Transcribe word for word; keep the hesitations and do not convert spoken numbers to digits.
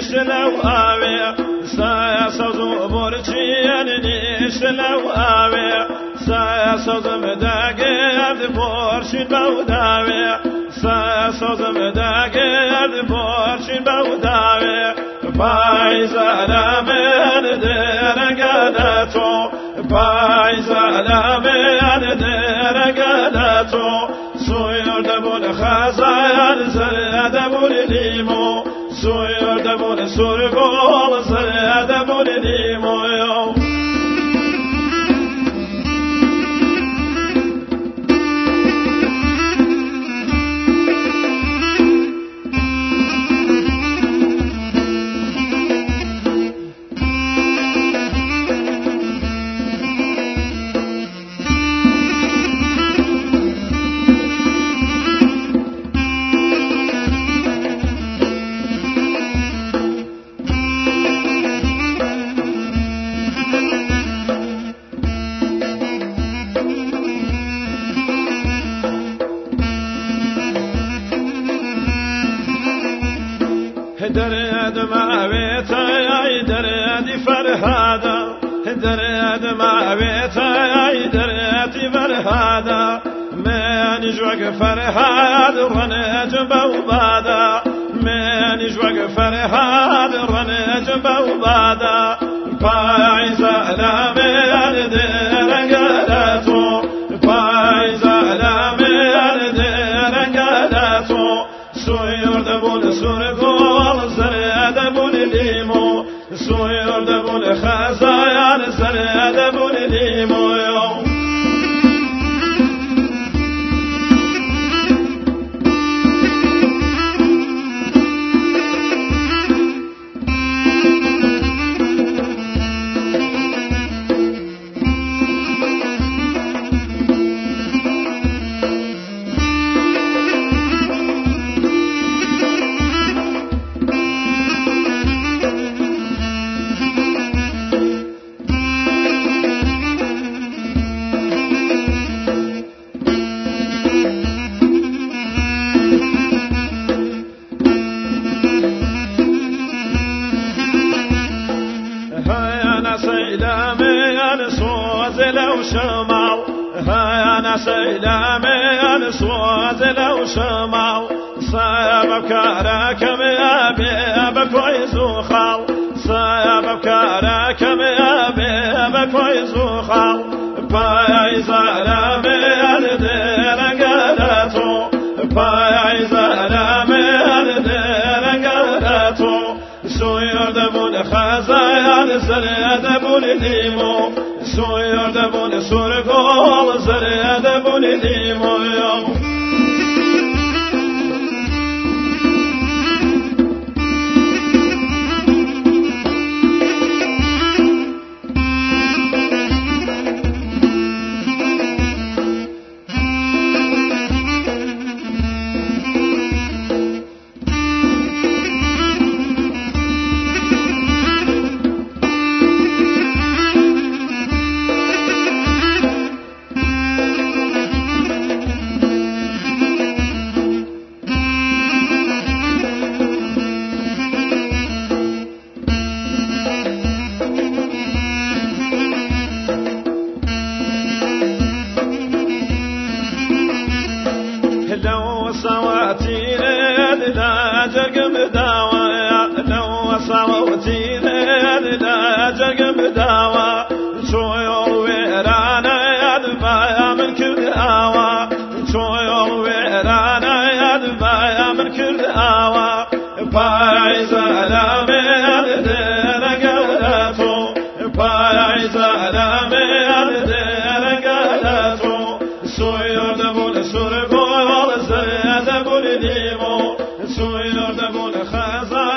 نیش لو آوی سایه سوزو برچین نیش لو آوی سایه سوزم دگرد برشین بوداوی سایه سوزم دگرد برشین بوداوی پای زلمن درگلتو پای زلمن درگلتو سویر دبون خزایان زرد بون لیمو سویر دبون سرگل زرد بون لیمو درد ما بيتاي درد فرهادا درد ما بيتاي درد فرهادا من جوق فرهاد رنج بوبادا من جوق فرهاد رنج بوبادا باي زلام درنگلاتو باي زلام درنگلاتو سوير دبون سرگو سویر دبون خزایان سر دبون لیمو لو شمعوا هيا أنا سيلامي أنا صوت لو شمعوا صيب كاركم يا بيب كويس وخال صيب كاركم يا بيب كويس وخال باي زلمي الدرجاتو باي زلمي الدرجاتو سوير دبون خزایان زرد دبون لیمو سویر دبون سرگل زرد دبون لیمو لو صوتي لا جرقم داوى لو صوتي لا جرقم داوى شوير ويرانا يدفع من كل آوى شوير ويرانا يدفع من كل آوى باي زلمي الدرجاتو باي زلمي الدرجاتو سوير دبون سرگل زرد دبون لیمو سوير دبون خزایان